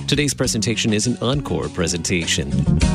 Today's presentation is an encore presentation.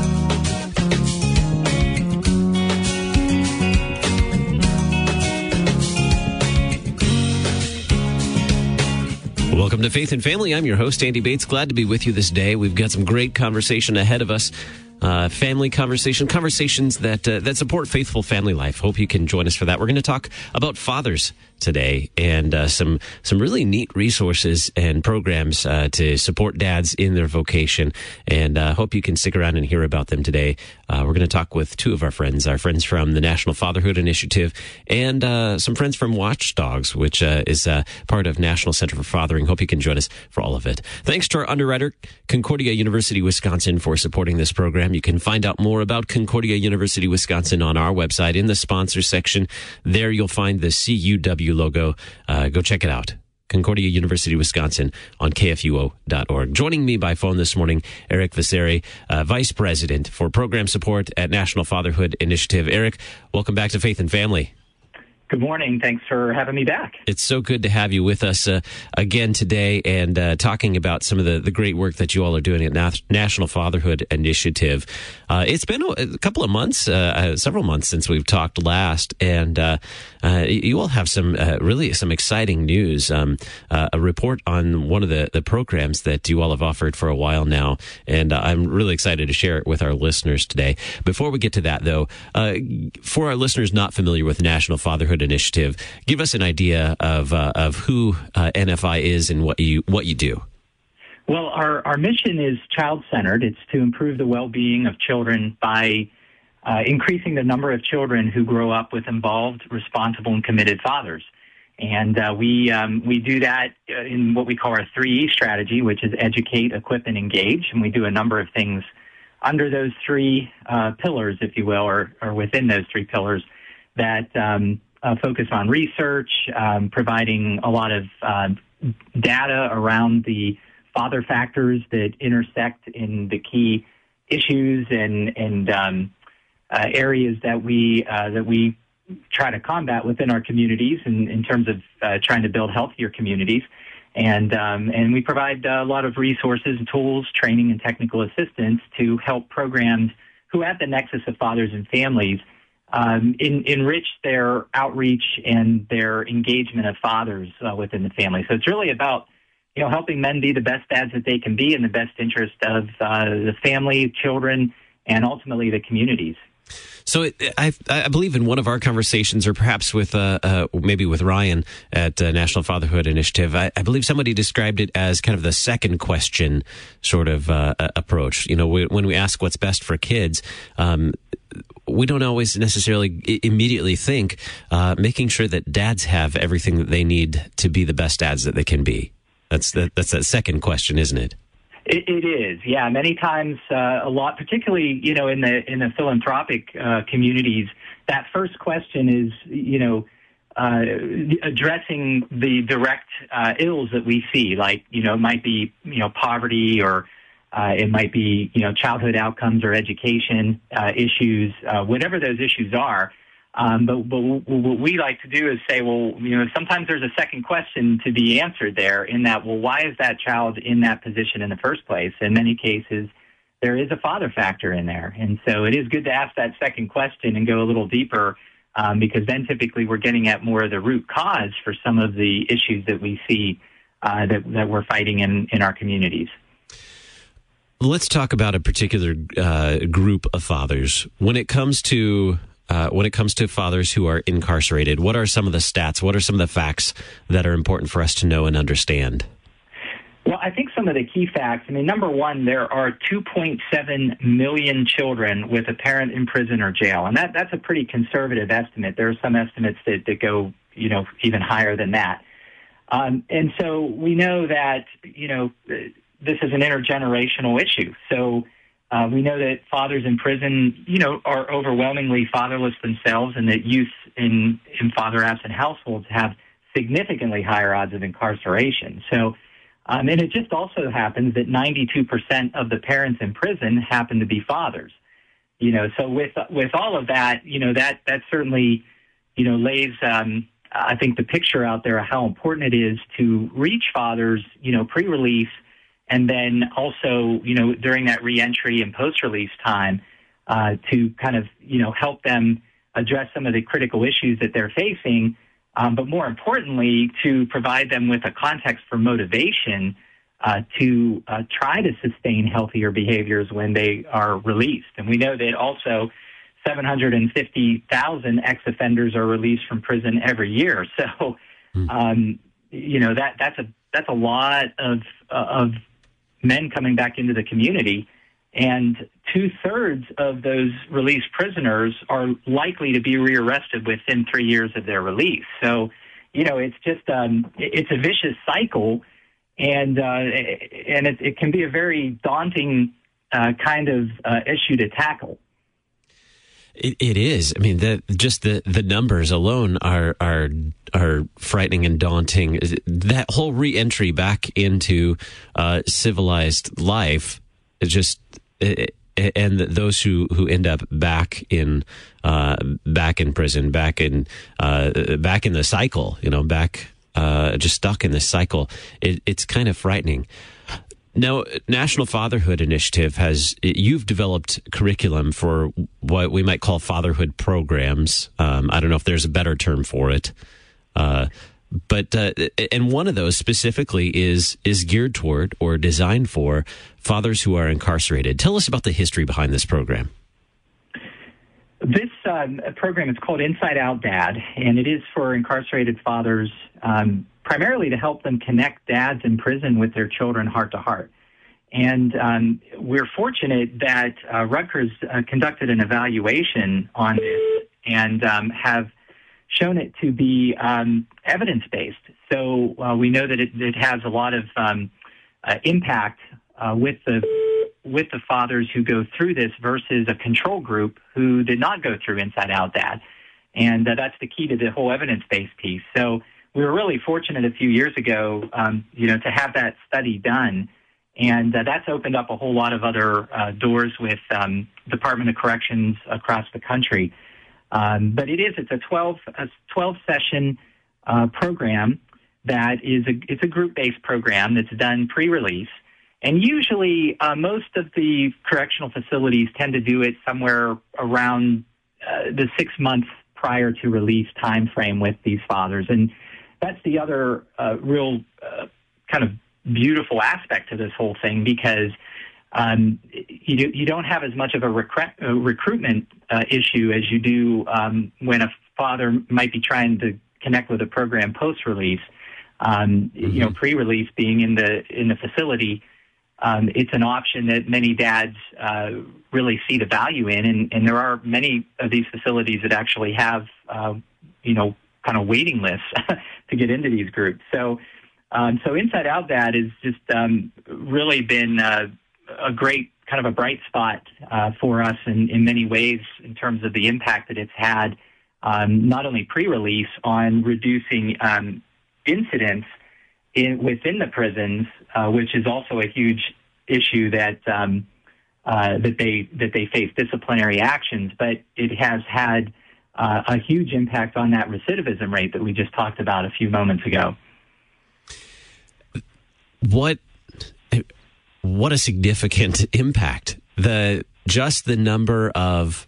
Welcome to Faith and Family. I'm your host, Andy Bates. Glad to be with you this day. We've got some great conversation ahead of us. Family conversations that support faithful family life. Hope you can join us for that. We're going to talk about fathers today and some really neat resources and programs to support dads in their vocation. And hope you can stick around and hear about them today. We're going to talk with two of our friends from the National Fatherhood Initiative and some friends from Watchdogs, which is part of National Center for Fathering. Hope you can join us for all of it. Thanks to our underwriter, Concordia University, Wisconsin, for supporting this program. You can find out more about Concordia University, Wisconsin on our website in the sponsors section. There you'll find the CUW logo. Go check it out. Concordia University, Wisconsin on KFUO.org. Joining me by phone this morning, Eric Vasari, Vice President for Program Support at National Fatherhood Initiative. Eric, welcome back to Faith and Family. Good morning. Thanks for having me back. It's so good to have you with us again today and talking about some of the great work that you all are doing at National Fatherhood Initiative. It's been a couple of months, several months since we've talked last, and you all have some exciting news. A report on one of the programs that you all have offered for a while now, and I'm really excited to share it with our listeners today. Before we get to that, though, for our listeners not familiar with National Fatherhood Initiative, give us an idea of who NFI is and what you do. Well, our mission is child-centered. It's to improve the well-being of children by increasing the number of children who grow up with involved, responsible, and committed fathers. And we do that in what we call our 3E strategy, which is educate, equip, and engage. And we do a number of things under those three pillars, if you will, or within those three pillars that focus on research, providing a lot of data around the father factors that intersect in the key issues and areas that we try to combat within our communities in terms of trying to build healthier communities. And we provide a lot of resources, tools, training, and technical assistance to help programs who are at the nexus of fathers and families enrich their outreach and their engagement of fathers within the family. So it's really about, helping men be the best dads that they can be in the best interest of the family, children, and ultimately the communities. So I believe in one of our conversations, or perhaps with maybe with Ryan at National Fatherhood Initiative, I believe somebody described it as kind of the second question sort of approach. When we ask what's best for kids, we don't always necessarily immediately think making sure that dads have everything that they need to be the best dads that they can be. That's that second question, isn't it? It is, yeah. Many times, a lot, particularly in the philanthropic communities, that first question is addressing the direct ills that we see, like it might be poverty, or it might be childhood outcomes or education issues, whatever those issues are. But what we like to do is say, sometimes there's a second question to be answered there in that, why is that child in that position in the first place? In many cases, there is a father factor in there. And so it is good to ask that second question and go a little deeper because then typically we're getting at more of the root cause for some of the issues that we see that we're fighting in our communities. Let's talk about a particular group of fathers. When it comes to fathers who are incarcerated, what are some of the stats? What are some of the facts that are important for us to know and understand? Well, I think some of the key facts, number one, there are 2.7 million children with a parent in prison or jail. And that's a pretty conservative estimate. There are some estimates that go, even higher than that. And so we know that, this is an intergenerational issue. So we know that fathers in prison, are overwhelmingly fatherless themselves, and that youth in father-absent households have significantly higher odds of incarceration. So, and it just also happens that 92% of the parents in prison happen to be fathers. So with all of that, that certainly, lays, I think, the picture out there of how important it is to reach fathers, pre-release, and then also, during that reentry and post-release time, to kind of, help them address some of the critical issues that they're facing, but more importantly, to provide them with a context for motivation to try to sustain healthier behaviors when they are released. And we know that also 750,000 ex-offenders are released from prison every year. So, that's a lot of men coming back into the community. And 2/3 of those released prisoners are likely to be rearrested within 3 years of their release. So, it's just it's a vicious cycle, and it can be a very daunting kind of issue to tackle. It is. I mean, the numbers alone are frightening and daunting. That whole reentry back into civilized life is just, and those who end up back in prison, back in the cycle, just stuck in this cycle. It's kind of frightening. Now, National Fatherhood Initiative you've developed curriculum for what we might call fatherhood programs. I don't know if there's a better term for it. But one of those specifically is geared toward or designed for fathers who are incarcerated. Tell us about the history behind this program. This program is called Inside Out Dad, and it is for incarcerated fathers, primarily to help them connect dads in prison with their children heart to heart. And we're fortunate that Rutgers conducted an evaluation on this and have shown it to be evidence-based. So we know that it has a lot of impact with the fathers who go through this versus a control group who did not go through Inside Out Dad. And that's the key to the whole evidence-based piece. So we were really fortunate a few years ago, to have that study done. And that's opened up a whole lot of other doors with Department of Corrections across the country. But it's a 12-session program that it's a group-based program that's done pre-release. And usually most of the correctional facilities tend to do it somewhere around the 6 months prior to release time frame with these fathers. And that's the other real kind of beautiful aspect to this whole thing, because you don't have as much of a recruitment issue as you do when a father might be trying to connect with a program post-release. Pre-release being in the facility, it's an option that many dads really see the value in, and there are many of these facilities that actually have kind of waiting lists to get into these groups. So Inside Out Dad has just really been a great kind of a bright spot for us in many ways in terms of the impact that it's had, not only pre-release on reducing incidents within the prisons, which is also a huge issue that they face disciplinary actions, but it has had a huge impact on that recidivism rate that we just talked about a few moments ago. What a significant impact! The number of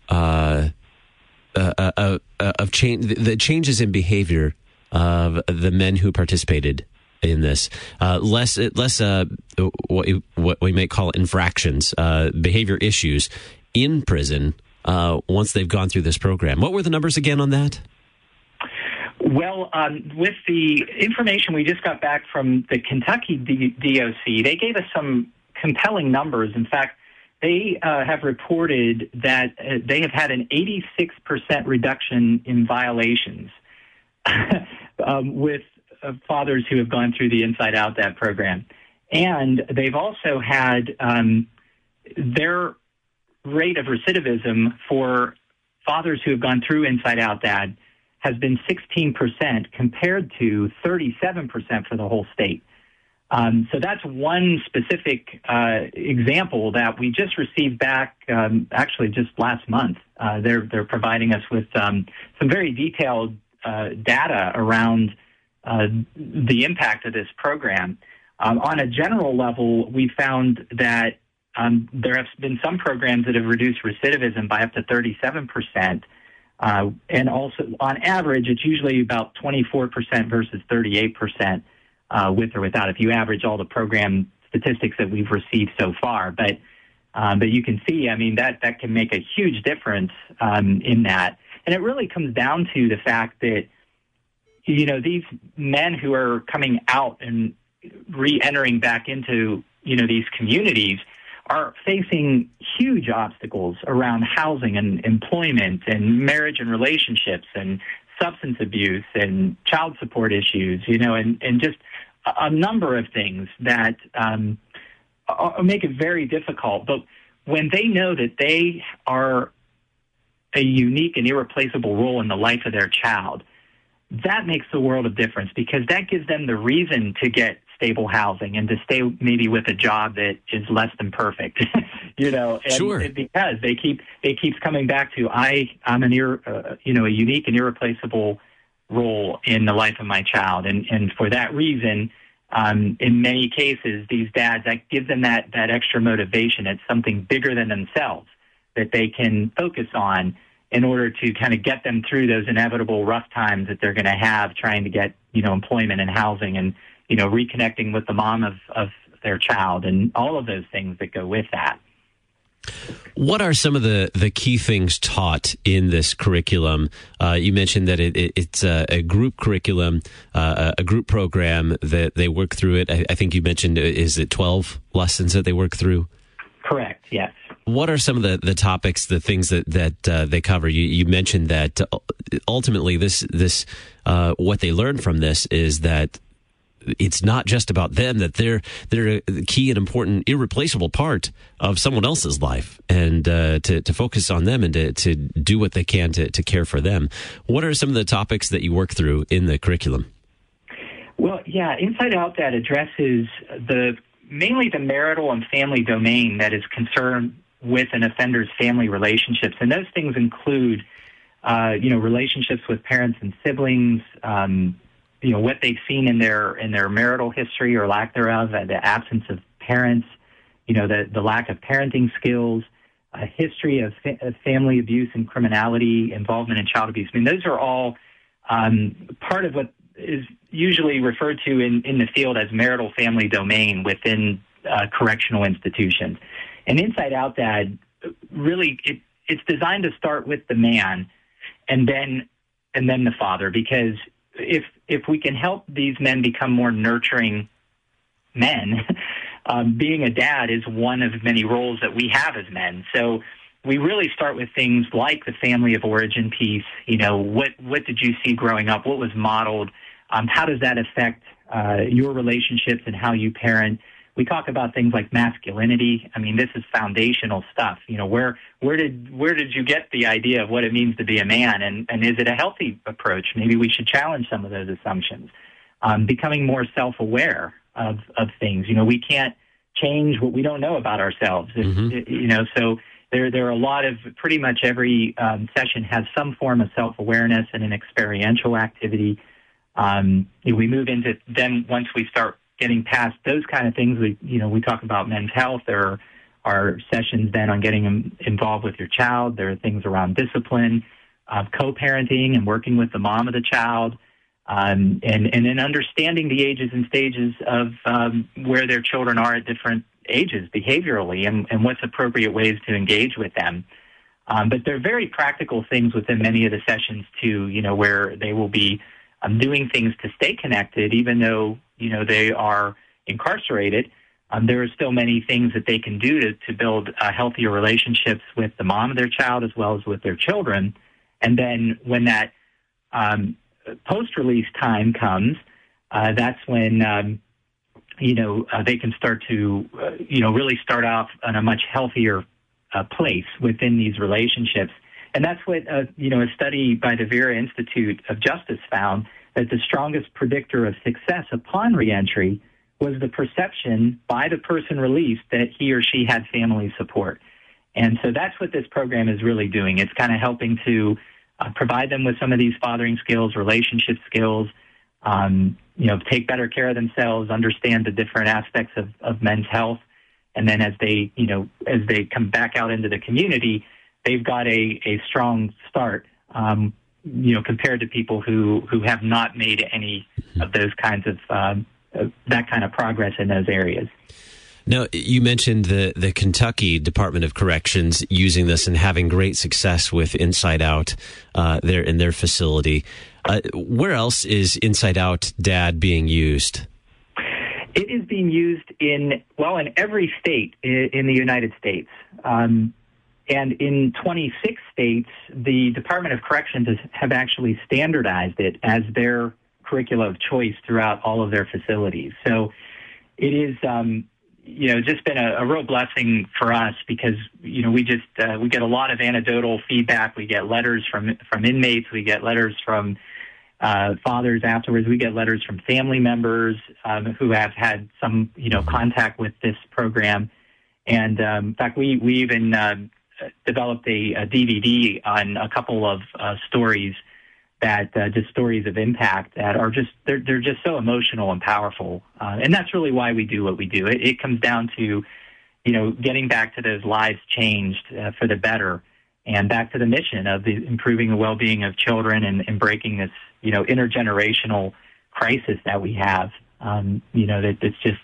the changes in behavior of the men who participated in this, less what we might call infractions, behavior issues in prison once they've gone through this program. What were the numbers again on that? Well, with the information we just got back from the Kentucky DOC, they gave us some compelling numbers. In fact, they have reported that they have had an 86% reduction in violations with fathers who have gone through the Inside Out Dad program. And they've also had their rate of recidivism for fathers who have gone through Inside Out Dad has been 16% compared to 37% for the whole state. So that's one specific example that we just received back actually just last month. They're providing us with some very detailed data around the impact of this program. On a general level, we found that there have been some programs that have reduced recidivism by up to 37%. And also, on average, it's usually about 24% versus 38% with or without, if you average all the program statistics that we've received so far. But you can see, I mean, that can make a huge difference in that. And it really comes down to the fact that, you know, these men who are coming out and re-entering back into, you know, these communities are facing huge obstacles around housing and employment and marriage and relationships and substance abuse and child support issues, you know, and just a number of things that make it very difficult. But when they know that they are a unique and irreplaceable role in the life of their child, that makes the world of difference, because that gives them the reason to get stable housing and to stay maybe with a job that is less than perfect, you know, and, sure. And because they keep coming back to, I'm a unique and irreplaceable role in the life of my child. And for that reason, in many cases, these dads, that gives them that extra motivation. It's something bigger than themselves that they can focus on in order to kind of get them through those inevitable rough times that they're going to have trying to get, you know, employment and housing and, you know, reconnecting with the mom of their child and all of those things that go with that. What are some of the key things taught in this curriculum? You mentioned that it's a group curriculum, a group program that they work through it. I think you mentioned, is it 12 lessons that they work through? Correct, yes. What are some of the topics, the things that they cover? You mentioned that ultimately this what they learn from this is that it's not just about them, that they're a key and important, irreplaceable part of someone else's life, and to focus on them and to do what they can to care for them. What are some of the topics that you work through in the curriculum? Well, yeah, Inside Out Dad addresses mainly the marital and family domain that is concerned with an offender's family relationships. And those things include, relationships with parents and siblings, what they've seen in their marital history or lack thereof, the absence of parents, the lack of parenting skills, a history of family abuse and criminality, involvement in child abuse. I mean, those are all part of what is usually referred to in the field as marital family domain within correctional institutions. And Inside Out Dad, really, it's designed to start with the man and then the father, because if we can help these men become more nurturing men, being a dad is one of many roles that we have as men. So we really start with things like the family of origin piece. What did you see growing up? What was modeled? How does that affect your relationships and how you parent? We talk about things like masculinity. I mean, this is foundational stuff. Where did you get the idea of what it means to be a man? And is it a healthy approach? Maybe we should challenge some of those assumptions. Becoming more self-aware of things. We can't change what we don't know about ourselves. Mm-hmm. So there are a lot of, pretty much every session has some form of self-awareness and an experiential activity. We move into then, once we start getting past those kind of things, we talk about men's health. There are sessions then on getting them involved with your child. There are things around discipline, co-parenting and working with the mom of the child, and then understanding the ages and stages of where their children are at different ages behaviorally and what's appropriate ways to engage with them. But there are very practical things within many of the sessions too, where they will be doing things to stay connected, even though, they are incarcerated. There are still many things that they can do to build healthier relationships with the mom of their child as well as with their children. And then when that post-release time comes, that's when, they can start to, really start off on a much healthier place within these relationships. And that's what, a study by the Vera Institute of Justice found, that the strongest predictor of success upon reentry was the perception by the person released that he or she had family support. And so that's what this program is really doing. It's kind of helping to provide them with some of these fathering skills, relationship skills, take better care of themselves, understand the different aspects of men's health. And then as they come back out into the community, they've got a strong start, compared to people who have not made any of those kinds of, that kind of progress in those areas. Now, you mentioned the Kentucky Department of Corrections using this and having great success with Inside Out there in their facility. Where else is Inside Out Dad being used? It is being used in every state in the United States. And in 26 states, the Department of Corrections have actually standardized it as their curricula of choice throughout all of their facilities. So it is, just been a real blessing for us because, we get a lot of anecdotal feedback. We get letters from inmates. We get letters from fathers afterwards. We get letters from family members who have had some, contact with this program. And in fact, we even developed a DVD on a couple of stories that just stories of impact that are they're just so emotional and powerful. And that's really why we do what we do. It comes down to, getting back to those lives changed for the better and back to the mission of improving the well-being of children and breaking this, intergenerational crisis that we have, that it's just,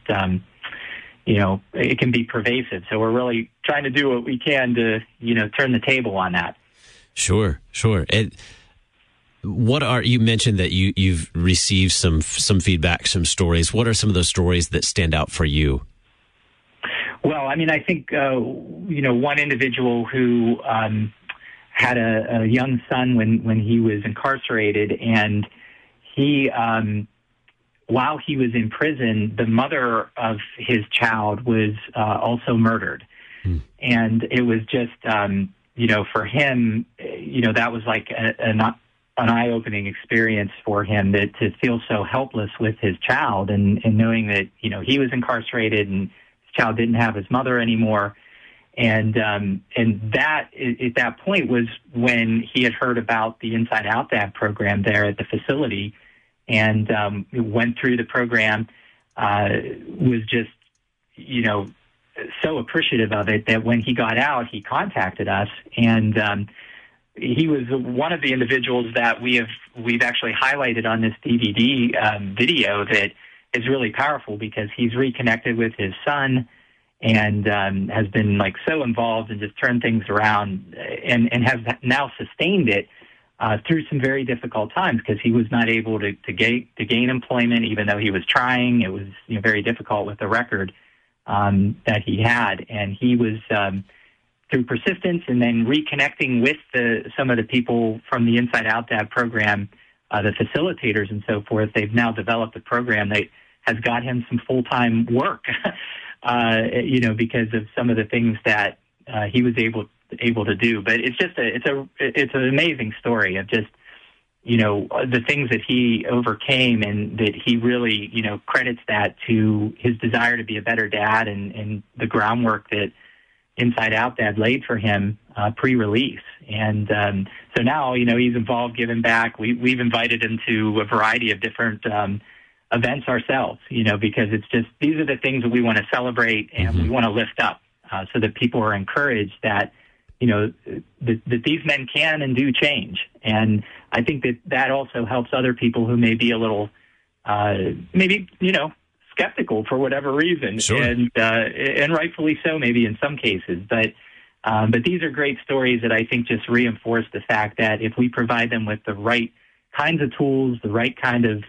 it can be pervasive. So we're really trying to do what we can to, turn the table on that. Sure. And you mentioned that you've received some feedback, some stories. What are some of those stories that stand out for you? Well, I think, one individual who had a young son when he was incarcerated, and he, while he was in prison, the mother of his child was also murdered. And it was just, for him, that was like an eye-opening experience for him to feel so helpless with his child and knowing that, he was incarcerated and his child didn't have his mother anymore. And that at that point was when he had heard about the Inside Out Dad program there at the facility and went through the program, was just, so appreciative of it that when he got out, he contacted us. And he was one of the individuals that we've actually highlighted on this DVD video that is really powerful because he's reconnected with his son and has been so involved and just turned things around and has now sustained it through some very difficult times because he was not able to gain employment even though he was trying. It was very difficult with the record that he had, and he was through persistence and then reconnecting with some of the people from the Inside Out Dad program, the facilitators and so forth. They've now developed a program that has got him some full-time work, because of some of the things that he was able to do. But it's just it's an amazing story of just the things that he overcame and that he really credits that to his desire to be a better dad and the groundwork that Inside Out Dad laid for him pre-release. And so now, he's involved giving back. We've invited him to a variety of different events ourselves, because it's just these are the things that we want to celebrate and we want to lift up so that people are encouraged that, that these men can and do change. And I think that also helps other people who may be a little, skeptical for whatever reason, sure. and rightfully so, maybe in some cases. But these are great stories that I think just reinforce the fact that if we provide them with the right kinds of tools, the right kind of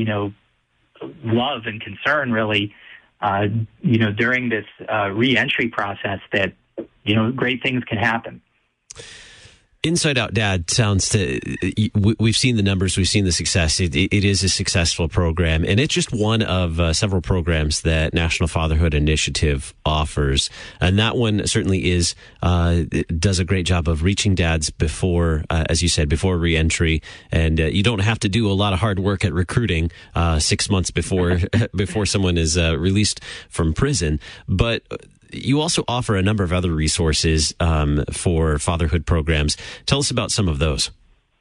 love and concern, really, during this reentry process, that great things can happen. Inside Out Dad sounds we've seen the numbers, we've seen the success. It is a successful program, and it's just one of several programs that National Fatherhood Initiative offers. And that one certainly does a great job of reaching dads before, as you said, before reentry. And you don't have to do a lot of hard work at recruiting 6 months before someone is released from prison. But you also offer a number of other resources for fatherhood programs. Tell us about some of those.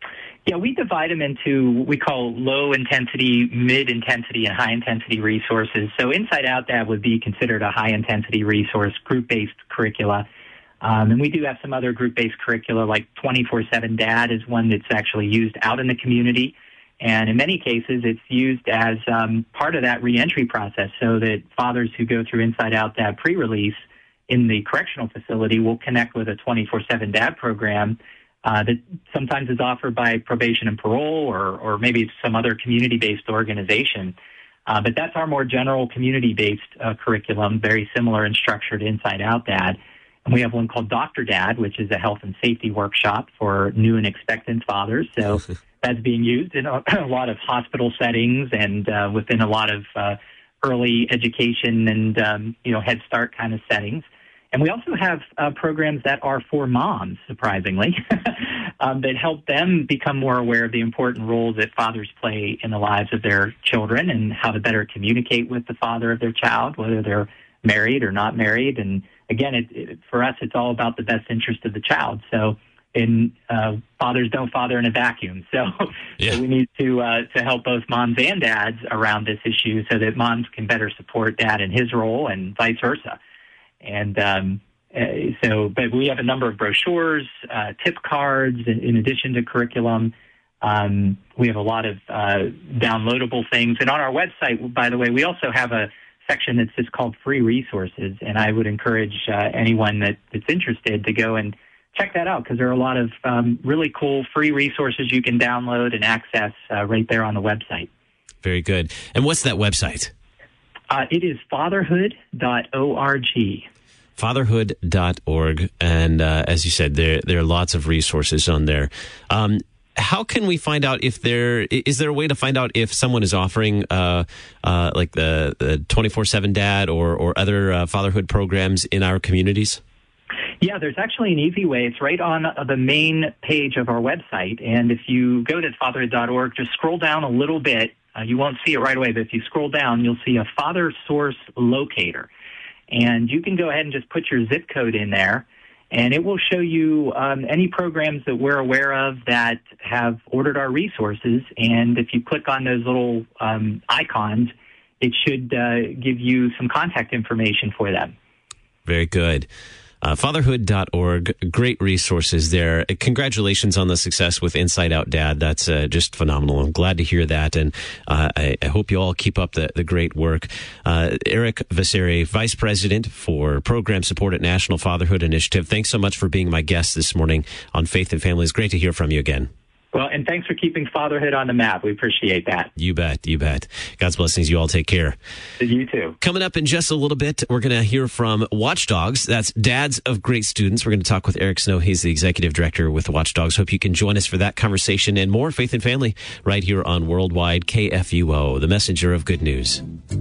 Yeah, we divide them into what we call low intensity, mid intensity, and high intensity resources. So Inside Out Dad would be considered a high intensity resource, group-based curricula. And we do have some other group-based curricula, like 24/7 Dad is one that's actually used out in the community. And in many cases, it's used as part of that reentry process, so that fathers who go through Inside Out Dad pre-release in the correctional facility will connect with a 24/7 Dad program that sometimes is offered by probation and parole, or maybe some other community-based organization. But that's our more general community-based curriculum, very similar in structure to Inside Out Dad. And we have one called Dr. Dad, which is a health and safety workshop for new and expectant fathers. So that's being used in a lot of hospital settings and within a lot of early education and Head Start kind of settings. And we also have programs that are for moms, surprisingly, that help them become more aware of the important roles that fathers play in the lives of their children and how to better communicate with the father of their child, whether they're married or not married. And again, for us, it's all about the best interest of the child. So fathers don't father in a vacuum. So we need to help both moms and dads around this issue so that moms can better support dad in his role and vice versa. And but we have a number of brochures, tip cards, in addition to curriculum. We have a lot of downloadable things. And on our website, by the way, we also have a section that's just called Free Resources. And I would encourage anyone that's interested to go and check that out, because there are a lot of really cool free resources you can download and access right there on the website. Very good. And what's that website? It is fatherhood.org. Fatherhood.org. And as you said, there are lots of resources on there. How can we find out if is there a way to find out if someone is offering like the 24/7 Dad or other fatherhood programs in our communities? Yeah, there's actually an easy way. It's right on the main page of our website. And if you go to fatherhood.org, just scroll down a little bit. You won't see it right away, but if you scroll down, you'll see a Father Source Locator. And you can go ahead and just put your zip code in there, and it will show you any programs that we're aware of that have ordered our resources. And if you click on those little icons, it should give you some contact information for them. Very good. Fatherhood.org, great resources there. Congratulations on the success with Inside Out Dad. That's just phenomenal. I'm glad to hear that, and I hope you all keep up the great work. Eric Vasseri, Vice President for Program Support at National Fatherhood Initiative, thanks so much for being my guest this morning on Faith and Family. It's great to hear from you again. Well, and thanks for keeping fatherhood on the map. We appreciate that. You bet. You bet. God's blessings. You all take care. You too. Coming up in just a little bit, we're going to hear from Watchdogs. That's Dads of Great Students. We're going to talk with Eric Snow. He's the executive director with Watchdogs. Hope you can join us for that conversation and more Faith and Family right here on Worldwide KFUO, the messenger of good news.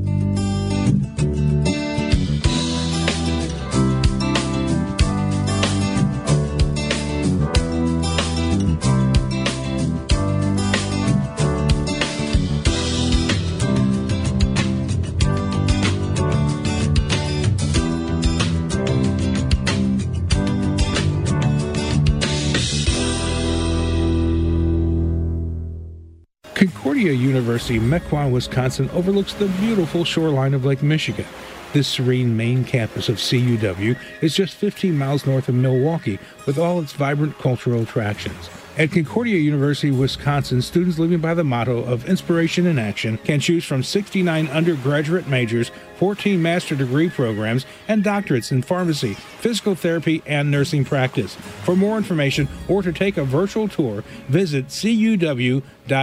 Concordia University, Mequon, Wisconsin, overlooks the beautiful shoreline of Lake Michigan. This serene main campus of CUW is just 15 miles north of Milwaukee, with all its vibrant cultural attractions. At Concordia University, Wisconsin, students living by the motto of inspiration in action can choose from 69 undergraduate majors, 14 master degree programs, and doctorates in pharmacy, physical therapy, and nursing practice. For more information or to take a virtual tour, visit cuw.edu.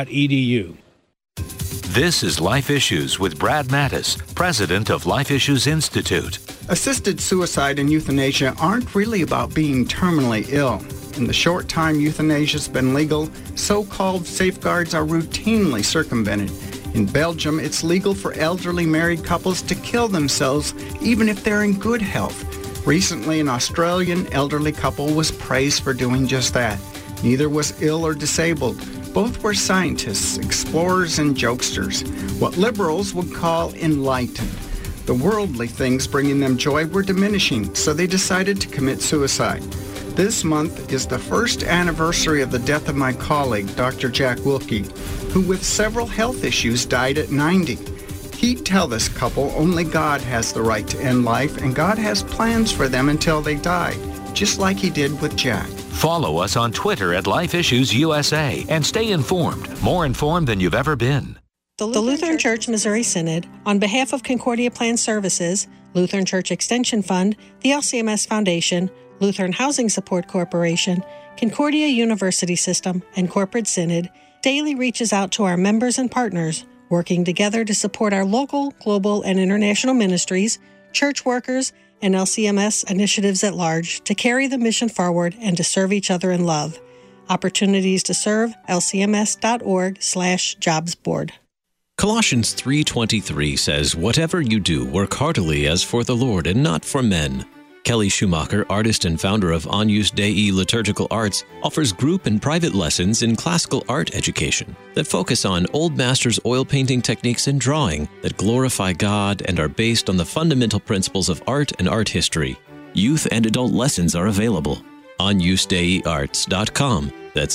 This is Life Issues with Brad Mattis, president of Life Issues Institute. Assisted suicide and euthanasia aren't really about being terminally ill. In the short time euthanasia's been legal, so-called safeguards are routinely circumvented. In Belgium, it's legal for elderly married couples to kill themselves even if they're in good health. Recently, an Australian elderly couple was praised for doing just that. Neither was ill or disabled. Both were scientists, explorers, and jokesters, what liberals would call enlightened. The worldly things bringing them joy were diminishing, so they decided to commit suicide. This month is the first anniversary of the death of my colleague, Dr. Jack Wilkie, who with several health issues died at 90. He'd tell this couple only God has the right to end life, and God has plans for them until they die, just like he did with Jack. Follow us on Twitter at Life Issues USA and stay informed, more informed than you've ever been. The Lutheran Church Missouri Synod, on behalf of Concordia Plan Services, Lutheran Church Extension Fund, the LCMS Foundation, Lutheran Housing Support Corporation, Concordia University System, and Corporate Synod, daily reaches out to our members and partners, working together to support our local, global, and international ministries, church workers, and LCMS initiatives at large to carry the mission forward and to serve each other in love. Opportunities to serve, lcms.org/jobs board. Colossians 3:23 says, "Whatever you do, work heartily as for the Lord and not for men." Kelly Schumacher, artist and founder of Agnus Dei Liturgical Arts, offers group and private lessons in classical art education that focus on Old Masters oil painting techniques and drawing that glorify God and are based on the fundamental principles of art and art history. Youth and adult lessons are available. AgnusDeiArts.com. That's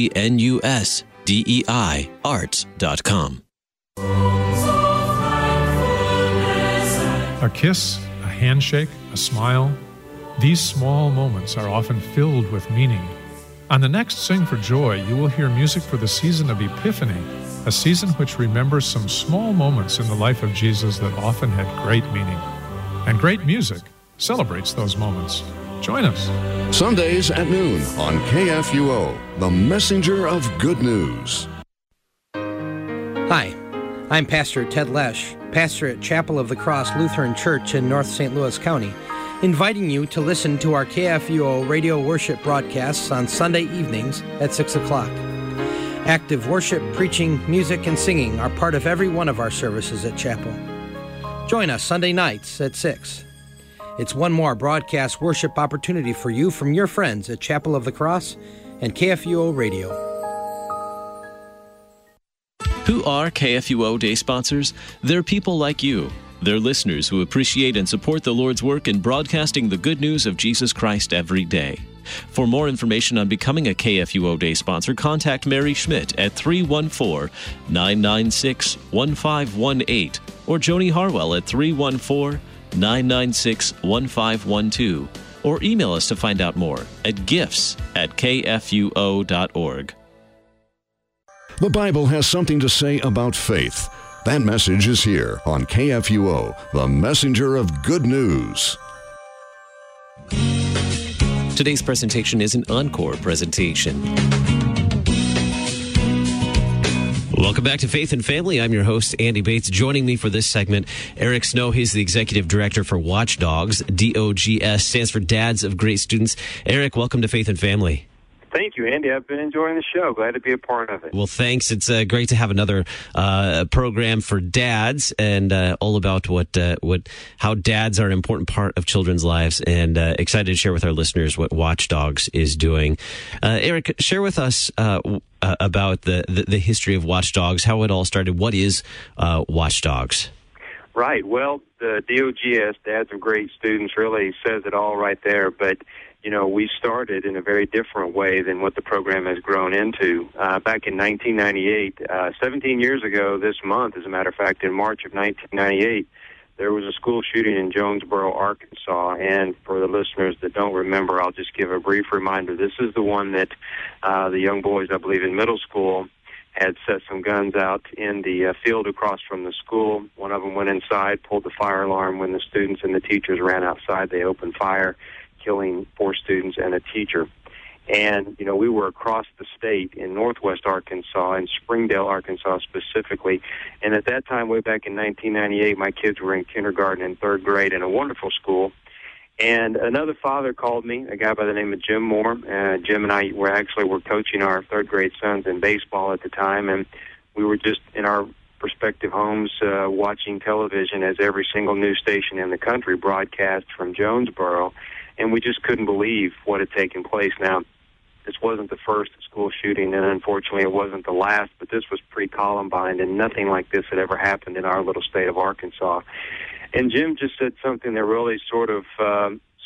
AGNUSDEI Arts.com. A kiss, a handshake, a smile. These small moments are often filled with meaning. On the next Sing for Joy, you will hear music for the season of Epiphany, a season which remembers some small moments in the life of Jesus that often had great meaning. And great music celebrates those moments. Join us. Sundays at noon on KFUO, the messenger of good news. Hi, I'm Pastor Ted Lesh, pastor at Chapel of the Cross Lutheran Church in North St. Louis County, inviting you to listen to our KFUO radio worship broadcasts on Sunday evenings at 6 o'clock. Active worship, preaching, music, and singing are part of every one of our services at Chapel. Join us Sunday nights at 6. It's one more broadcast worship opportunity for you from your friends at Chapel of the Cross and KFUO Radio. Who are KFUO Day sponsors? They're people like you. They're listeners who appreciate and support the Lord's work in broadcasting the good news of Jesus Christ every day. For more information on becoming a KFUO Day sponsor, contact Mary Schmidt at 314-996-1518 or Joni Harwell at 314-996-1512 or email us to find out more at gifts@kfuo.org. The Bible has something to say about faith. That message is here on KFUO, the messenger of good news. Today's presentation is an encore presentation. Welcome back to Faith and Family. I'm your host, Andy Bates. Joining me for this segment, Eric Snow. He's the Executive Director for Watchdogs. DOGS stands for Dads of Great Students. Eric, welcome to Faith and Family. Thank you, Andy. I've been enjoying the show. Glad to be a part of it. Well, thanks. It's great to have another program for dads and all about how dads are an important part of children's lives, and excited to share with our listeners what Watchdogs is doing. Eric, share with us about the history of Watchdogs, how it all started. What is Watchdogs? Right. Well, the DOGS, Dads of Great Students, really says it all right there. But you know, we started in a very different way than what the program has grown into. Back in 1998, 17 years ago this month, as a matter of fact, in March of 1998, there was a school shooting in Jonesboro, Arkansas. And for the listeners that don't remember, I'll just give a brief reminder. This is the one that the young boys, I believe, in middle school had set some guns out in the field across from the school. One of them went inside, pulled the fire alarm. When the students and the teachers ran outside, they opened fire, killing 4 students and a teacher. And, you know, we were across the state in northwest Arkansas, in Springdale, Arkansas specifically. And at that time, way back in 1998, my kids were in kindergarten and 3rd grade in a wonderful school. And another father called me, a guy by the name of Jim Moore. Jim and I were coaching our 3rd grade sons in baseball at the time. And we were just in our respective homes watching television as every single news station in the country broadcast from Jonesboro. And we just couldn't believe what had taken place. Now, this wasn't the first school shooting, and unfortunately it wasn't the last, but this was pre-Columbine, and nothing like this had ever happened in our little state of Arkansas. And Jim just said something that really sort of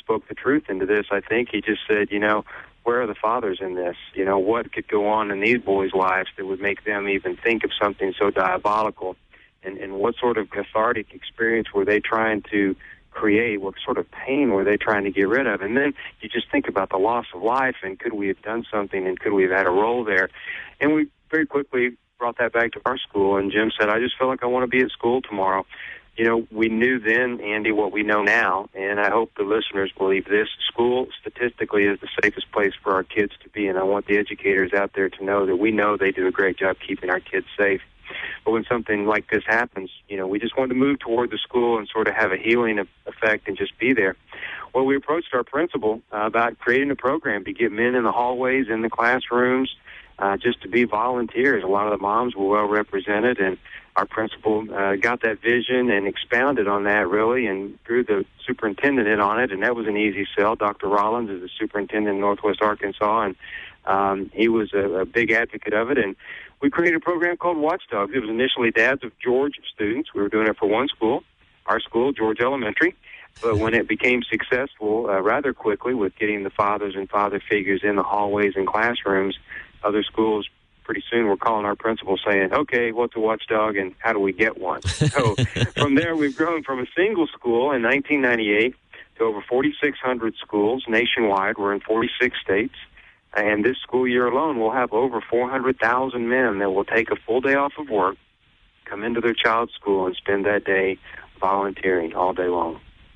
spoke the truth into this, I think. He just said, where are the fathers in this? What could go on in these boys' lives that would make them even think of something so diabolical? And what sort of cathartic experience were they trying to create? What sort of pain were they trying to get rid of? And then you just think about the loss of life, and could we have done something, and could we have had a role there? And we very quickly brought that back to our school, and Jim said, I just feel like I want to be at school tomorrow. We knew then, Andy, what we know now, and I hope the listeners believe this. School, statistically, is the safest place for our kids to be, and I want the educators out there to know that we know they do a great job keeping our kids safe. But when something like this happens, we just wanted to move toward the school and sort of have a healing effect and just be there. Well, we approached our principal about creating a program to get men in the hallways, in the classrooms, just to be volunteers. A lot of the moms were well represented, and our principal got that vision and expounded on that, really, and drew the superintendent in on it, and that was an easy sell. Dr. Rollins is the superintendent in Northwest Arkansas, and he was a big advocate of it, and we created a program called Watchdogs. It was initially Dads of George students. We were doing it for one school, our school, George Elementary. But when it became successful rather quickly with getting the fathers and father figures in the hallways and classrooms, other schools pretty soon were calling our principal saying, okay, what's a watchdog and how do we get one? So from there, we've grown from a single school in 1998 to over 4,600 schools nationwide. We're in 46 states. And this school year alone, we'll have over 400,000 men that will take a full day off of work, come into their child's school, and spend that day volunteering all day long.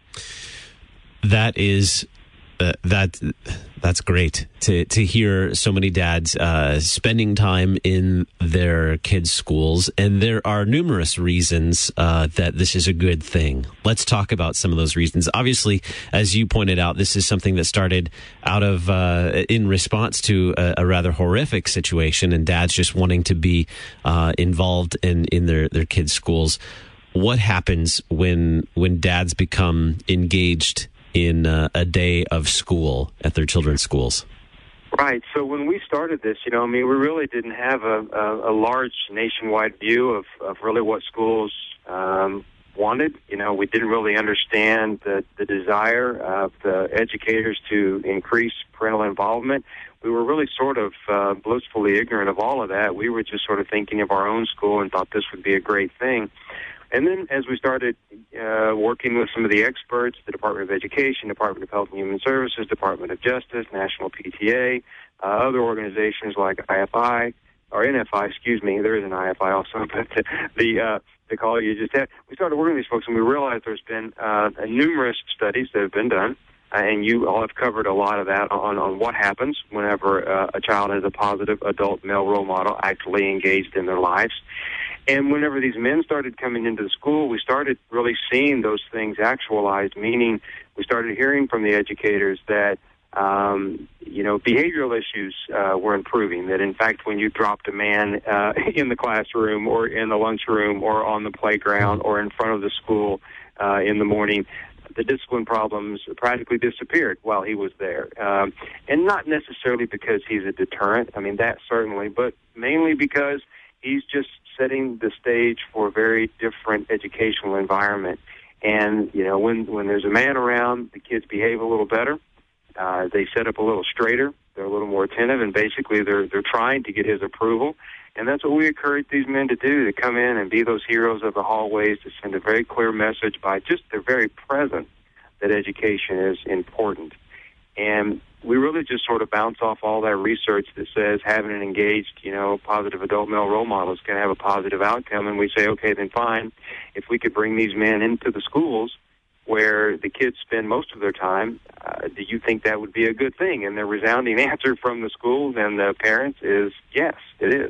That is that's great to hear so many dads spending time in their kids' schools, and there are numerous reasons that this is a good thing. Let's talk about some of those reasons. Obviously, as you pointed out, this is something that started out of in response to a rather horrific situation, and dads just wanting to be involved in their kids' schools. What happens when dads become engaged in a day of school at their children's schools? Right. So when we started this, we really didn't have a large nationwide view of really what schools wanted. We didn't really understand the desire of the educators to increase parental involvement. We were really sort of blissfully ignorant of all of that. We were just sort of thinking of our own school and thought this would be a great thing. And then as we started working with some of the experts, the Department of Education, Department of Health and Human Services, Department of Justice, National PTA, other organizations like IFI, or NFI, excuse me, there is an IFI also, but the call you just had, we started working with these folks and we realized there's been numerous studies that have been done, and you all have covered a lot of that on what happens whenever a child has a positive adult male role model actually engaged in their lives. And whenever these men started coming into the school, we started really seeing those things actualized, meaning we started hearing from the educators that, behavioral issues were improving, that in fact when you dropped a man in the classroom or in the lunchroom or on the playground or in front of the school in the morning, the discipline problems practically disappeared while he was there. And not necessarily because he's a deterrent, that certainly, but mainly because he's just setting the stage for a very different educational environment. And, when there's a man around, the kids behave a little better. They set up a little straighter. They're a little more attentive, and basically they're trying to get his approval. And that's what we encourage these men to do, to come in and be those heroes of the hallways, to send a very clear message by just their very presence that education is important. And we really just sort of bounce off all that research that says having an engaged, positive adult male role model is going to have a positive outcome. And we say, okay, then fine. If we could bring these men into the schools where the kids spend most of their time, do you think that would be a good thing? And the resounding answer from the schools and the parents is yes, it is.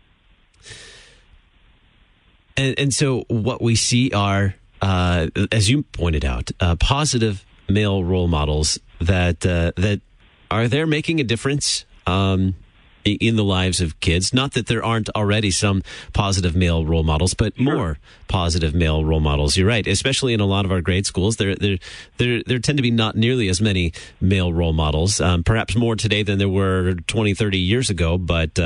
And so what we see are, as you pointed out, positive male role models that are there making a difference in the lives of kids. Not that there aren't already some positive male role models, but more positive male role models. You're right, especially in a lot of our grade schools. There tend to be not nearly as many male role models, perhaps more today than there were 20, 30 years ago, but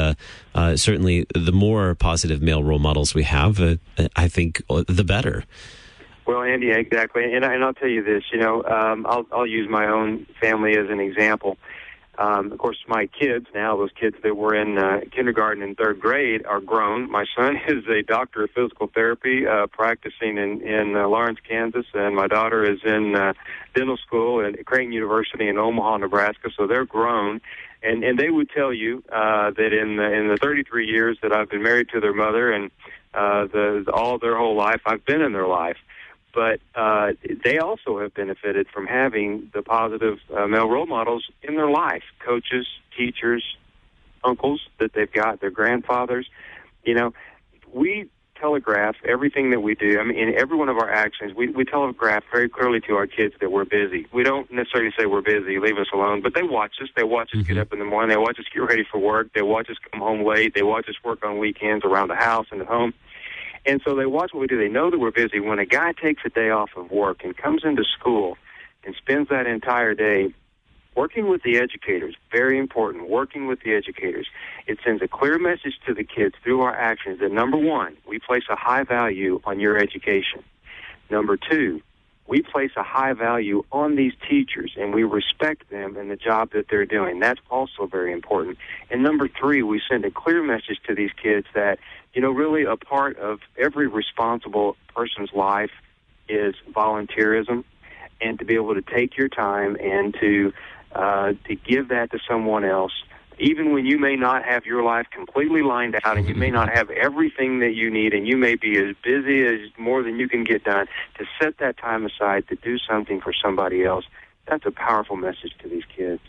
certainly the more positive male role models we have, I think the better. Well, Andy, exactly. And I'll tell you this, I'll use my own family as an example. Of course, my kids now, those kids that were in kindergarten and third grade are grown. My son is a doctor of physical therapy practicing in Lawrence, Kansas, and my daughter is in dental school at Creighton University in Omaha, Nebraska, so they're grown. And they would tell you that in the 33 years that I've been married to their mother and all their whole life, I've been in their life. But they also have benefited from having the positive male role models in their life, coaches, teachers, uncles that they've got, their grandfathers. We telegraph everything that we do. I mean, in every one of our actions, we telegraph very clearly to our kids that we're busy. We don't necessarily say we're busy, leave us alone, but they watch us. They watch us get up in the morning. They watch us get ready for work. They watch us come home late. They watch us work on weekends around the house and at home. And so they watch what we do. They know that we're busy. When a guy takes a day off of work and comes into school and spends that entire day working with the educators, very important, working with the educators, it sends a clear message to the kids through our actions that, number one, we place a high value on your education. Number two, we place a high value on these teachers, and we respect them and the job that they're doing. That's also very important. And number three, we send a clear message to these kids that, really a part of every responsible person's life is volunteerism, and to be able to take your time and to give that to someone else, even when you may not have your life completely lined out and you may not have everything that you need and you may be as busy as more than you can get done, to set that time aside to do something for somebody else, that's a powerful message to these kids.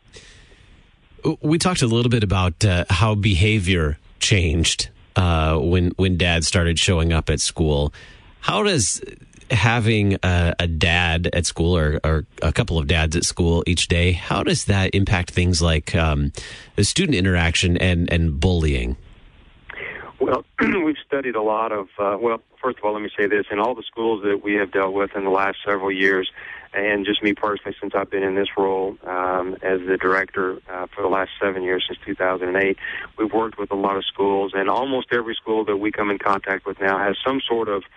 We talked a little bit about how behavior changed when Dad started showing up at school. How does having a dad at school or a couple of dads at school each day, how does that impact things like the student interaction and bullying? Well, we've studied a lot of, first of all, let me say this. In all the schools that we have dealt with in the last several years, and just me personally, since I've been in this role as the director for the last 7 years, since 2008, we've worked with a lot of schools, and almost every school that we come in contact with now has some sort of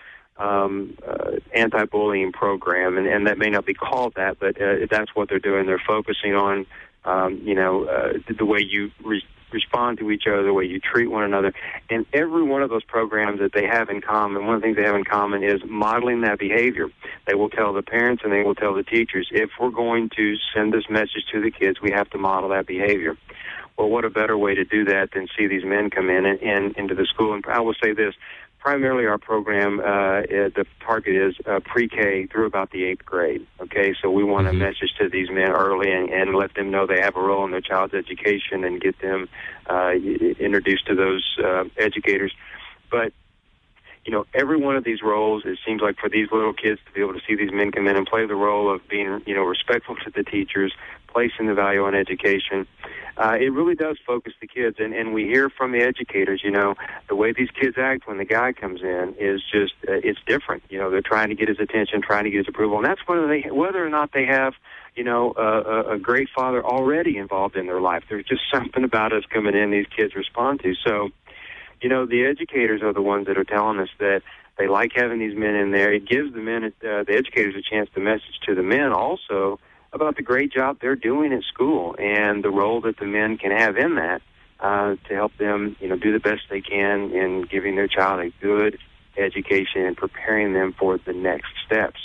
anti-bullying program, and that may not be called that, but that's what they're doing. They're focusing on, the way you respond to each other, the way you treat one another. And every one of those programs that they have in common, one of the things they have in common is modeling that behavior. They will tell the parents and they will tell the teachers, if we're going to send this message to the kids, we have to model that behavior. Well, what a better way to do that than see these men come in and into the school. And I will say this, primarily our program, the target is pre-K through about the 8th grade, okay? So we want a message to these men early and let them know they have a role in their child's education and get them introduced to those educators. But, every one of these roles, it seems like for these little kids to be able to see these men come in and play the role of being, respectful to the teachers, placing the value on education, it really does focus the kids. And we hear from the educators, the way these kids act when the guy comes in is just, it's different. They're trying to get his attention, trying to get his approval. And that's whether or not they have, a great father already involved in their life. There's just something about us coming in these kids respond to. So, the educators are the ones that are telling us that they like having these men in there. It gives the men, the educators, a chance to message to the men also about the great job they're doing at school and the role that the men can have in that to help them, do the best they can in giving their child a good education and preparing them for the next steps.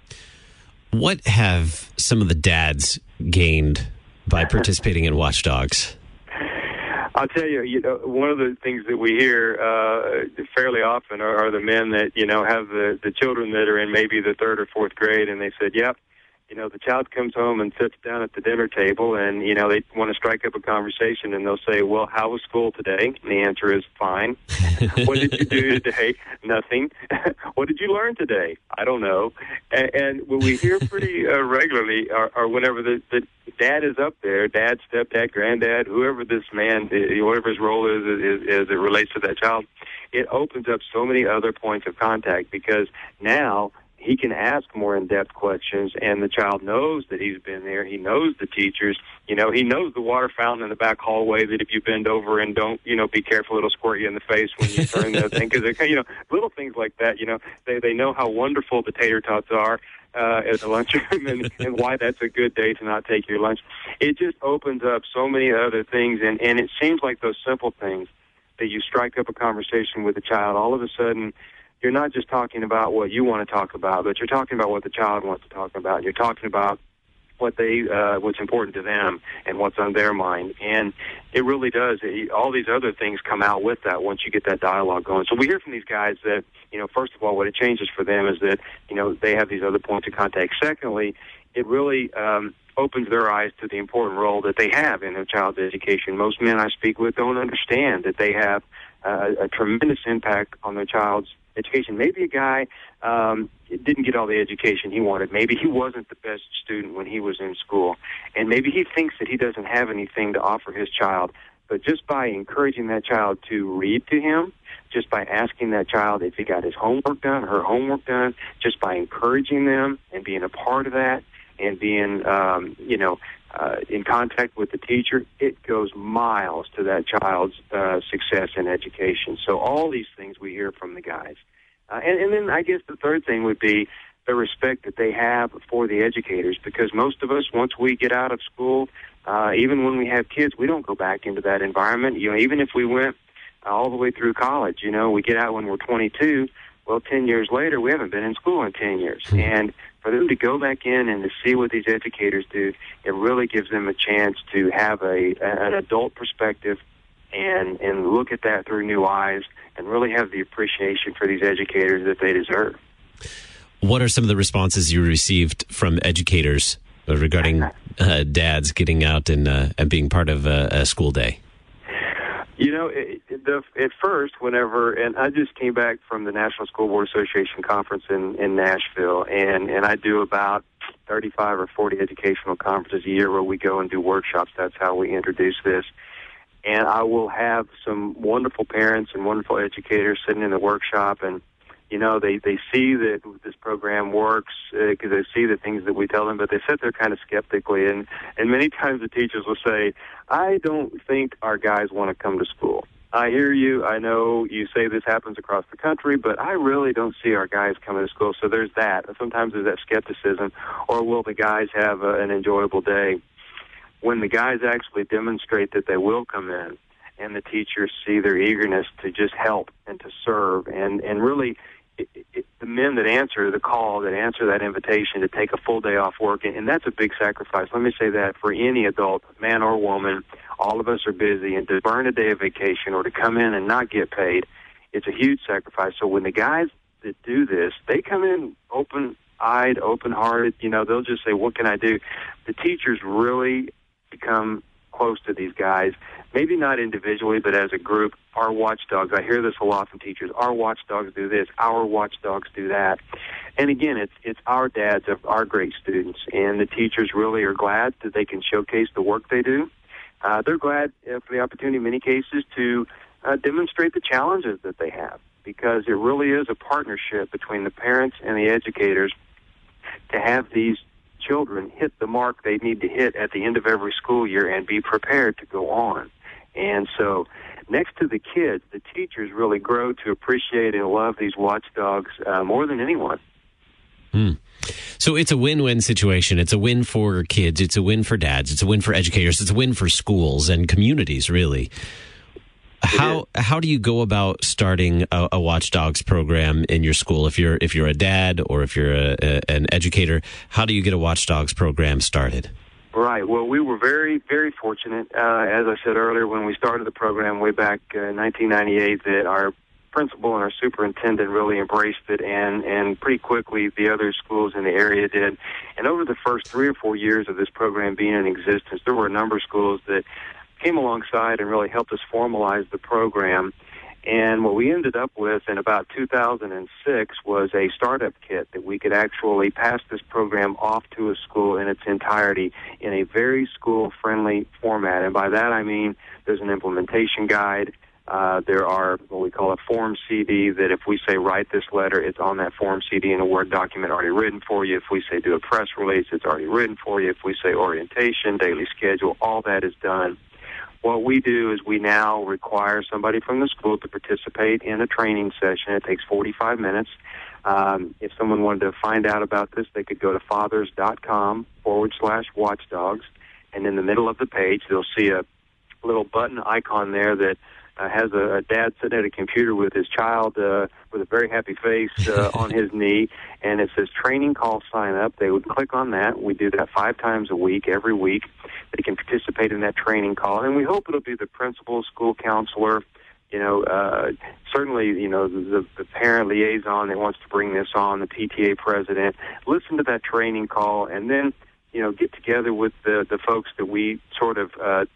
What have some of the dads gained by participating in Watchdogs? I'll tell you, one of the things that we hear fairly often are the men that, have the children that are in maybe the 3rd or 4th grade, and they said, yep, the child comes home and sits down at the dinner table, and, they want to strike up a conversation, and they'll say, well, how was school today? And the answer is, fine. What did you do today? Nothing. What did you learn today? I don't know. And what we hear pretty regularly are whenever the dad is up there, dad, stepdad, granddad, whoever this man, whatever his role is as it relates to that child, it opens up so many other points of contact because now he can ask more in-depth questions, and the child knows that he's been there. He knows the teachers. He knows the water fountain in the back hallway that if you bend over and don't, be careful, it'll squirt you in the face when you turn the thing. Because, little things like that, they know how wonderful the tater tots are at the lunchroom and why that's a good day to not take your lunch. It just opens up so many other things, and it seems like those simple things that you strike up a conversation with a child, all of a sudden, you're not just talking about what you want to talk about, but you're talking about what the child wants to talk about. You're talking about what's important to them and what's on their mind. And it really does. All these other things come out with that once you get that dialogue going. So we hear from these guys that, first of all, what it changes for them is that, they have these other points of contact. Secondly, it really opens their eyes to the important role that they have in their child's education. Most men I speak with don't understand that they have a tremendous impact on their child's education. Maybe a guy didn't get all the education he wanted. Maybe he wasn't the best student when he was in school. And maybe he thinks that he doesn't have anything to offer his child. But just by encouraging that child to read to him, just by asking that child if he got his homework done, her homework done, just by encouraging them and being a part of that and being, in contact with the teacher, it goes miles to that child's success in education. So all these things we hear from the guys. And then I guess the third thing would be the respect that they have for the educators, because most of us, once we get out of school, even when we have kids, we don't go back into that environment. Even if we went all the way through college, we get out when we're 22, well, 10 years later, we haven't been in school in 10 years. And for them to go back in and to see what these educators do, it really gives them a chance to have an adult perspective and look at that through new eyes and really have the appreciation for these educators that they deserve. What are some of the responses you received from educators regarding dads getting out and being part of a school day? At first, and I just came back from the National School Board Association conference in Nashville, and I do about 35 or 40 educational conferences a year where we go and do workshops. That's how we introduce this. And I will have some wonderful parents and wonderful educators sitting in the workshop, and they see that this program works because they see the things that we tell them, but they sit there kind of skeptically. And many times the teachers will say, I don't think our guys want to come to school. I hear you. I know you say this happens across the country, but I really don't see our guys coming to school. So there's that. Sometimes there's that skepticism. Or will the guys have an enjoyable day? When the guys actually demonstrate that they will come in, and the teachers see their eagerness to just help and to serve, and really the men that answer the call, that answer that invitation to take a full day off work, and that's a big sacrifice. Let me say that for any adult, man or woman, all of us are busy, and to burn a day of vacation or to come in and not get paid, it's a huge sacrifice. So when the guys that do this, they come in open-eyed, open-hearted, they'll just say, what can I do? The teachers really become close to these guys, maybe not individually, but as a group. Our watchdogs, I hear this a lot from teachers, our watchdogs do this, our watchdogs do that. And again, it's our dads of our great students, and the teachers really are glad that they can showcase the work they do. They're glad for the opportunity in many cases to demonstrate the challenges that they have, because it really is a partnership between the parents and the educators to have these children hit the mark they need to hit at the end of every school year and be prepared to go on. And so next to the kids, the teachers really grow to appreciate and love these watchdogs more than anyone. So it's a win-win situation. It's a win for kids. It's a win for dads. It's a win for educators. It's a win for schools and communities, really. How do you go about starting a Watchdogs program in your school? If you're a dad or if you're an educator, how do you get a Watchdogs program started? Right. Well, we were very, very fortunate, as I said earlier, when we started the program way back in 1998, that our principal and our superintendent really embraced it, and pretty quickly the other schools in the area did. And over the first 3 or 4 years of this program being in existence, there were a number of schools that came alongside and really helped us formalize the program. And what we ended up with in about 2006 was a startup kit that we could actually pass this program off to a school in its entirety in a very school-friendly format. And by that I mean there's an implementation guide, There are what we call a form CD that if we say write this letter, it's on that form CD in a Word document already written for you. If we say do a press release, it's already written for you. If we say orientation, daily schedule, all that is done. What we do is we now require somebody from the school to participate in a training session. It takes 45 minutes. If someone wanted to find out about this, they could go to fathers.com/watchdogs. And in the middle of the page, they'll see a little button icon there that has a dad sitting at a computer with his child with a very happy face on his knee, and it says training call sign up. They would click on that. We do that 5 times a week, every week. They can participate in that training call, and we hope it'll be the principal, school counselor, certainly, the parent liaison that wants to bring this on, the PTA president. Listen to that training call, and then, get together with the folks that we sort of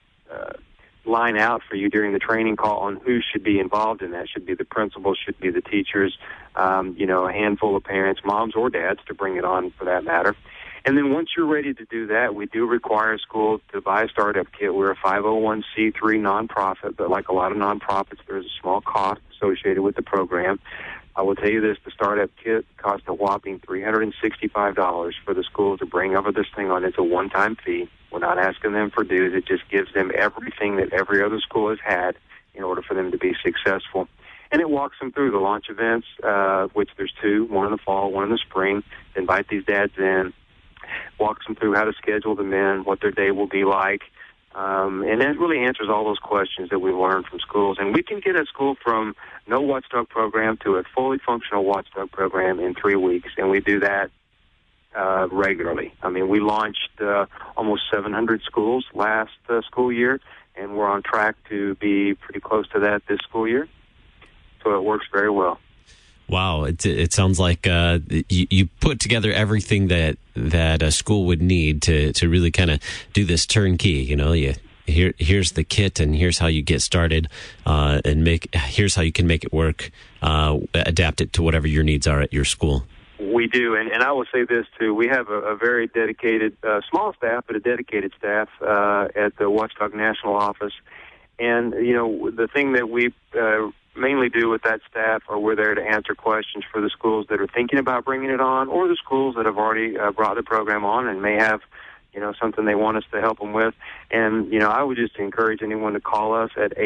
line out for you during the training call on who should be involved in that. Should be the principals, should be the teachers, a handful of parents, moms or dads, to bring it on for that matter. And then once you're ready to do that, we do require a school to buy a startup kit. We're a 501c3 nonprofit, but like a lot of nonprofits, there's a small cost associated with the program. I will tell you this, the startup kit costs a whopping $365 for the school to bring over this thing on. It's a one-time fee. We're not asking them for dues. It just gives them everything that every other school has had in order for them to be successful. And it walks them through the launch events, which there's 2, one in the fall, one in the spring. Invite these dads in, walks them through how to schedule them in, what their day will be like. And it really answers all those questions that we've learned from schools. And we can get a school from no watchdog program to a fully functional watchdog program in 3 weeks, and we do that regularly. I mean, we launched almost 700 schools last school year, and we're on track to be pretty close to that this school year. So it works very well. Wow, it sounds like you put together everything that a school would need to really kind of do this turnkey. Here's the kit, and here's how you get started, and here's how you can make it work. Adapt it to whatever your needs are at your school. We do, and I will say this too. We have a very dedicated, small staff, but a dedicated staff at the Watchdog National Office. And the thing that we mainly do with that staff, or we're there to answer questions for the schools that are thinking about bringing it on, or the schools that have already brought the program on and may have something they want us to help them with. And I would just encourage anyone to call us at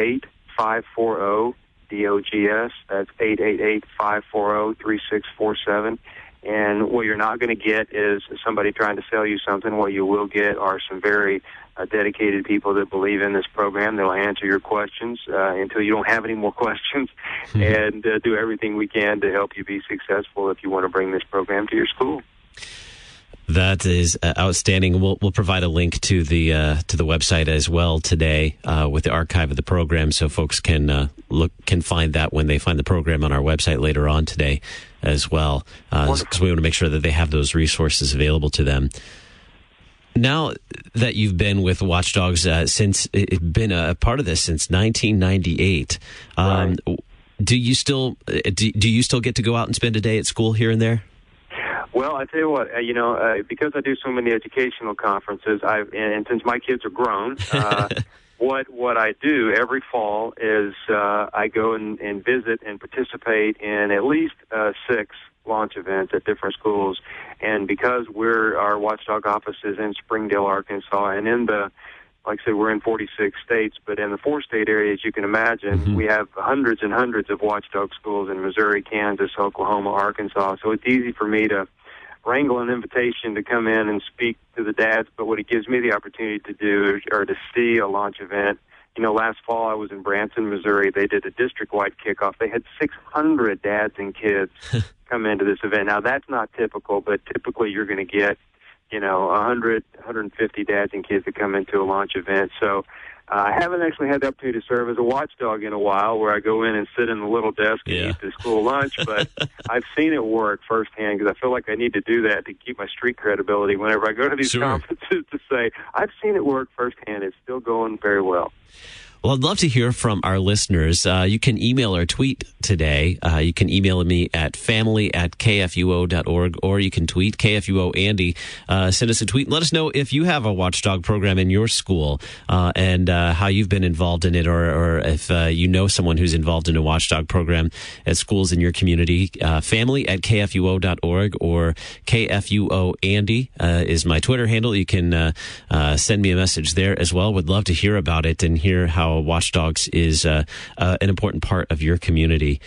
888-540-DOGS. That's 888-540-3647. And what you're not going to get is somebody trying to sell you something. What you will get are some very dedicated people that believe in this program. They'll answer your questions until you don't have any more questions, and do everything we can to help you be successful if you want to bring this program to your school. That is outstanding. We'll provide a link to the website as well today with the archive of the program, so folks can find that when they find the program on our website later on today as well, because we want to make sure that they have those resources available to them. Now that you've been with Watchdogs since it's been a part of this since 1998, right. Do you still get to go out and spend a day at school here and there? Well, I tell you what, because I do so many educational conferences, and since my kids are grown, what I do every fall is I go and visit and participate in at least 6 launch events at different schools. And because our watchdog office is in Springdale, Arkansas, and like I said, we're in 46 states, but in the 4-state area, as you can imagine, we have hundreds and hundreds of watchdog schools in Missouri, Kansas, Oklahoma, Arkansas. So it's easy for me to wrangle an invitation to come in and speak to the dads, but what it gives me the opportunity to do or to see a launch event. Last fall I was in Branson, Missouri. They did a district-wide kickoff. They had 600 dads and kids come into this event. Now, that's not typical, but typically you're going to get, 100, 150 dads and kids that come into a launch event. So I haven't actually had the opportunity to serve as a watchdog in a while, where I go in and sit in the little desk and eat the school lunch, but I've seen it work firsthand, because I feel like I need to do that to keep my street credibility whenever I go to these conferences, to say, I've seen it work firsthand. It's still going very well. Well, I'd love to hear from our listeners. You can email or tweet today. You can email me at family@kfuo.org, or you can tweet KFUO Andy. Send us a tweet and let us know if you have a watchdog program in your school and how you've been involved in it, or if you know someone who's involved in a watchdog program at schools in your community. Family@kfuo.org or KFUO Andy is my Twitter handle. You can send me a message there as well. Would love to hear about it and hear how Watchdogs is an important part of your community.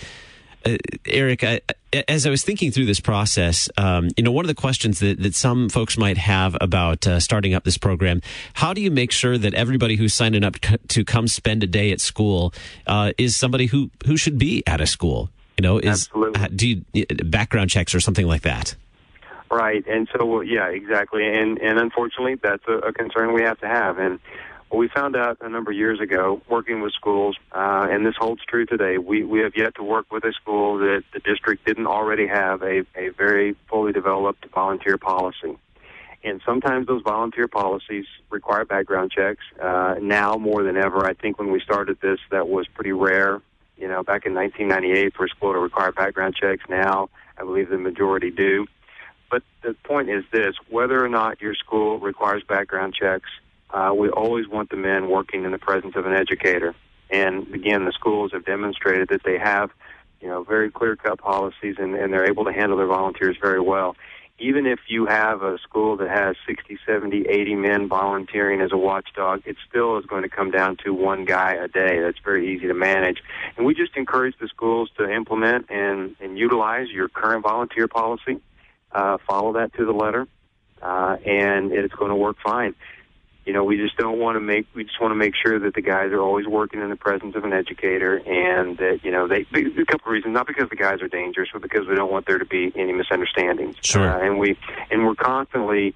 Eric, as I was thinking through this process, one of the questions that some folks might have about starting up this program, how do you make sure that everybody who's signing up to come spend a day at school is somebody who should be at a school? Absolutely. Background checks or something like that? Right, and so, yeah, exactly. And unfortunately, that's a concern we have to have. And we found out a number of years ago, working with schools, and this holds true today, we have yet to work with a school that the district didn't already have a very fully developed volunteer policy. And sometimes those volunteer policies require background checks. Now more than ever, I think when we started this, that was pretty rare. Back in 1998 for a school to require background checks. Now, I believe the majority do. But the point is this: whether or not your school requires background checks, we always want the men working in the presence of an educator. And again, the schools have demonstrated that they have, very clear-cut policies, and they're able to handle their volunteers very well. Even if you have a school that has 60, 70, 80 men volunteering as a watchdog, it still is going to come down to one guy a day. That's very easy to manage. And we just encourage the schools to implement and utilize your current volunteer policy. Follow that to the letter, and it's going to work fine. We just want to make sure that the guys are always working in the presence of an educator, and that, a couple of reasons, not because the guys are dangerous, but because we don't want there to be any misunderstandings. Sure. And we're constantly,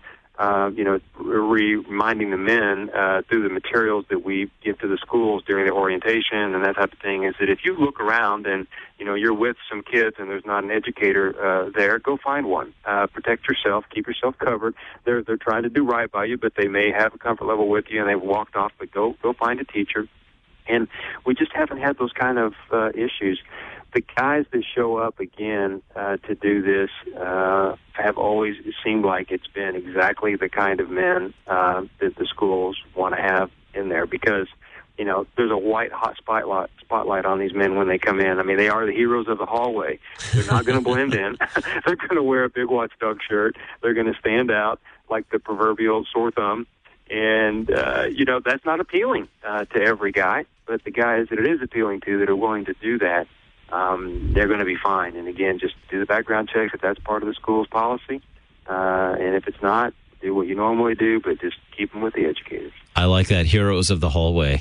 reminding the men through the materials that we give to the schools during the orientation and that type of thing, is that if you look around and, you're with some kids and there's not an educator there, go find one. Protect yourself, keep yourself covered. They're trying to do right by you, but they may have a comfort level with you and they've walked off, but go find a teacher. And we just haven't had those kind of issues. The guys that show up again to do this have always seemed like it's been exactly the kind of men that the schools want to have in there, because there's a white hot spotlight on these men when they come in. I mean, they are the heroes of the hallway. They're not going to blend in. They're going to wear a big watchdog shirt. They're going to stand out like the proverbial sore thumb. And, that's not appealing to every guy. But the guys that it is appealing to that are willing to do that, they're going to be fine. And, again, just do the background checks if that's part of the school's policy. And if it's not, do what you normally do, but just keep them with the educators. I like that, heroes of the hallway.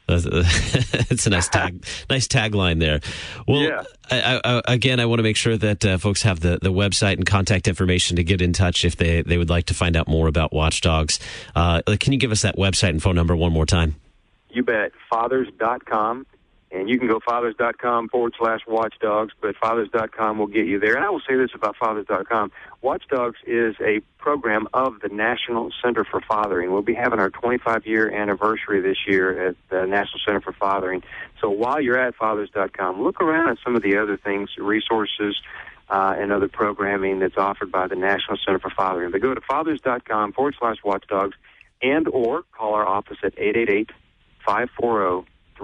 It's a nice tagline there. Well, yeah. I want to make sure that folks have the website and contact information to get in touch if they would like to find out more about Watchdogs. Can you give us that website and phone number one more time? You bet. Fathers.com. And you can go fathers.com/watchdogs, but fathers.com will get you there. And I will say this about fathers.com. Watchdogs is a program of the National Center for Fathering. We'll be having our 25-year anniversary this year at the National Center for Fathering. So while you're at fathers.com, look around at some of the other things, resources, and other programming that's offered by the National Center for Fathering. But go to fathers.com/watchdogs and/or call our office at 888-540-3647,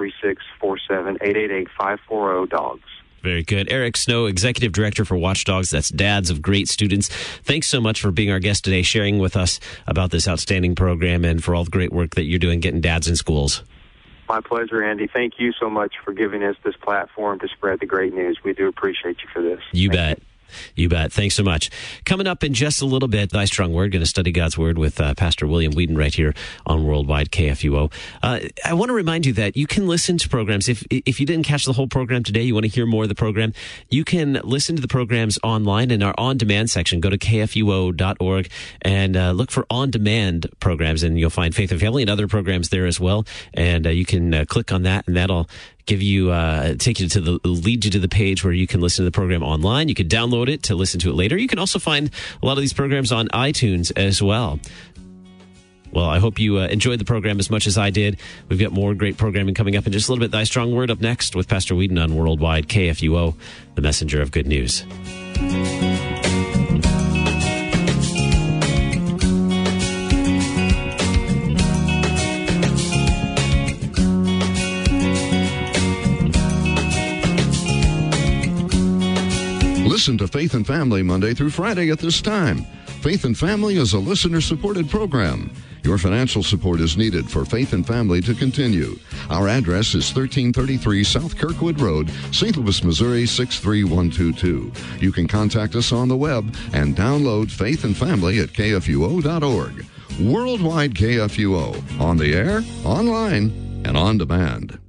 888-540-DOGS. Very good. Eric Snow, Executive Director for Watchdogs. That's Dads of Great Students. Thanks so much for being our guest today, sharing with us about this outstanding program and for all the great work that you're doing getting dads in schools. My pleasure, Andy. Thank you so much for giving us this platform to spread the great news. We do appreciate you for this. You bet. You bet. Thanks so much. Coming up in just a little bit, Thy Strong Word, going to study God's Word with Pastor William Whedon right here on Worldwide KFUO. I want to remind you that you can listen to programs. If you didn't catch the whole program today, you want to hear more of the program, you can listen to the programs online in our on-demand section. Go to kfuo.org and look for on-demand programs, and you'll find Faith and Family and other programs there as well. And you can click on that, and that'll give you, lead you to the page where you can listen to the program online. You can download it to listen to it later. You can also find a lot of these programs on iTunes as well. Well, I hope you enjoyed the program as much as I did. We've got more great programming coming up in just a little bit. Thy Strong Word up next with Pastor Whedon on Worldwide KFUO, the messenger of good news. Listen to Faith and Family Monday through Friday at this time. Faith and Family is a listener-supported program. Your financial support is needed for Faith and Family to continue. Our address is 1333 South Kirkwood Road, St. Louis, Missouri 63122. You can contact us on the web and download Faith and Family at kfuo.org. Worldwide KFUO, on the air, online, and on demand.